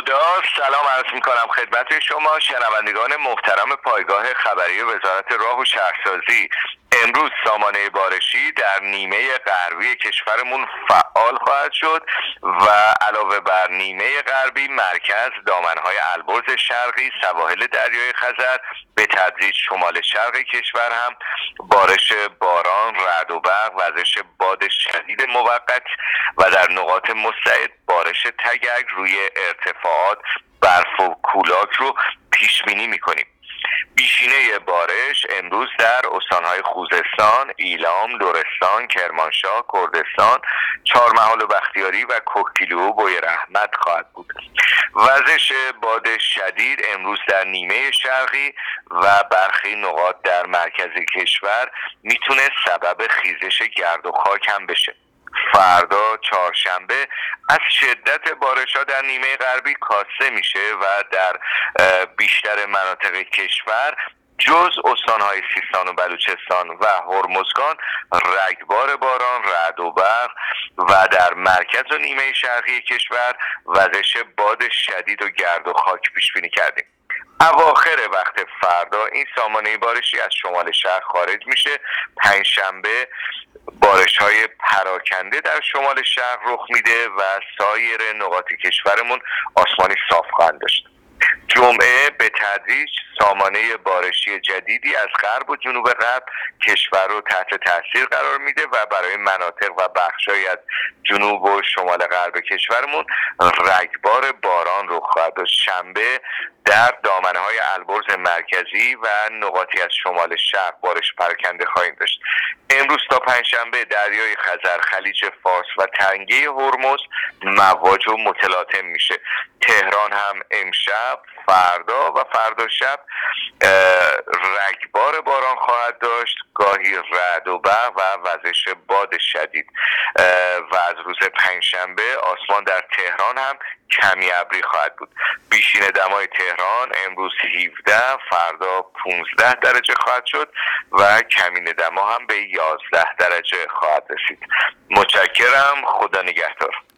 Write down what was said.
خدا. سلام عرض میکنم خدمت شما شنوندگان محترم پایگاه خبری وزارت راه و شهرسازی. امروز سامانه بارشی در نیمه غربی کشورمون فعال خواهد شد و علاوه بر نیمه غربی مرکز، دامنهای البرز شرقی، سواحل دریای خزر، به تدریج شمال شرق کشور هم بارش باران، رعد و برق، وزش باد شدید موقت و در نقاط مستعد بارش تگرگ روی ارتفاعات برف و کولاک رو پیش بینی می‌کنیم. بیشینه بارش امروز در استانهای خوزستان، ایلام، لرستان، کرمانشاه، کردستان، چهارمحال و بختیاری و کوکتیلو و بوی رحمت خواهد بود. وزش باد شدید امروز در نیمه شرقی و برخی نقاط در مرکز کشور میتونه سبب خیزش گرد و خاک هم بشه. فردا چهارشنبه از شدت بارش‌ها در نیمه غربی کاسته میشه و در بیشتر مناطق کشور جز استان‌های سیستان و بلوچستان و هرمزگان رگبار باران، رعد و برق و در مرکز و نیمه شرقی کشور وزش باد شدید و گرد و خاک پیش بینی کردیم. اواخر وقت فردا این سامانه بارشی از شمال شهر خارج میشه. پنجشنبه بارش‌های پراکنده در شمال شهر رخ میده و سایر نقاط کشورمون آسمانی صاف خواهند داشت. جمعه به تدریج سامانه بارشی جدیدی از غرب و جنوب غرب کشور رو تحت تاثیر قرار میده و برای مناطق و بخشایی از جنوب و شمال غرب کشورمون رگبار باران رخ خواهد داشت. شنبه در دامنه‌های البرز مرکزی و نقاطی از شمال شرق بارش پراکنده خواهیم داشت. امروز تا پنجشنبه دریای خزر، خلیج فارس و تنگه هرمز مواج و متلاطم میشه. تهران هم امشب، فردا و فردا شب رگبار باران خواهد داشت، گاهی رعد و برق و وزش باد شدید و از روز پنجشنبه آسمان در تهران هم کمی ابری خواهد بود. بیشین دمای تهران امروز 17، فردا 15 درجه خواهد شد و کمین دما هم به 11 درجه خواهد رسید. متشکرم. خدا نگهدار.